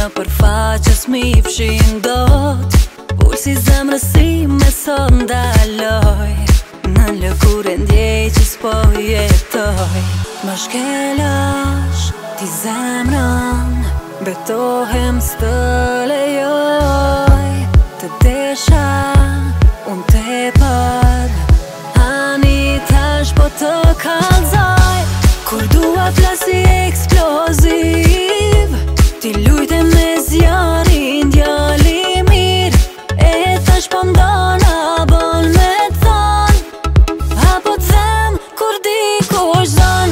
në përfaqës mi fshin dot. Pulsi zemrës si me sot ndaloj, në lëkurë ndjej që s'po jetoj. Më shkelash ti zemrën, betohem s'të lejoj. Të desha unë tepër, ani tash po të kallzoj. Kur dua plasi eksploziv, ti lujte me zjarin djali mirë. E tash po ndona bon me thon, apo t'dhem kur dikush zon.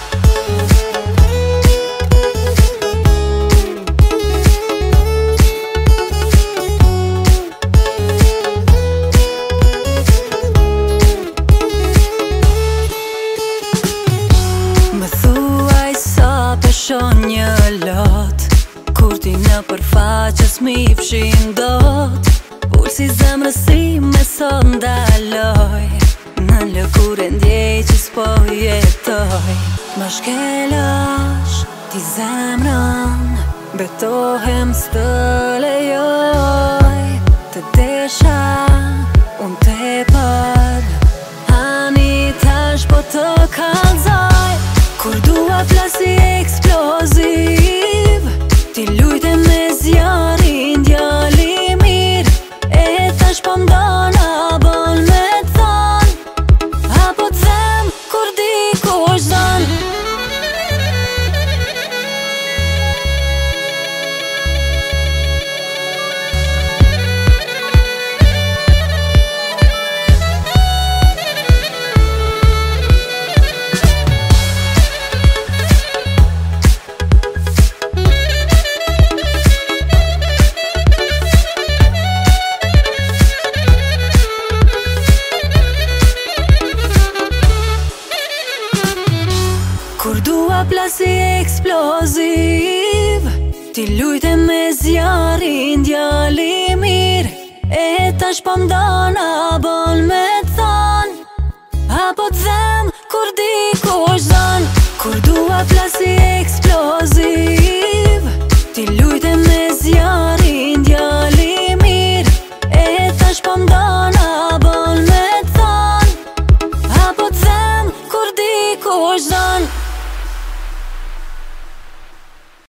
Më thuaj sa peshon një lot, kur ti në përfaqës mi fshin dot. Pulsi zemrës si me sot ndaloj, në lëkurë ndjej që s'po jetoj. Më shkelash ti zemrën, betohem s'të lejoj. Të desha unë tepër, ani tash po të kallzoj. Kur dua plasi eksploziv, ti lujte me zjarin djali mirë. E tash po ndona bon me thon, apo t'dhem kur dikush zon. Kur dua plasi eksploziv, ti lujte me zjarin djali mirë. E tash po ndona bon me thon, apo t'dhem kur dikush zon. Kur dua plasi eksploziv, ti lujte me zjarin djali mirë. E tash po ndona bon me thon, apo t'dhem kur dikush zon.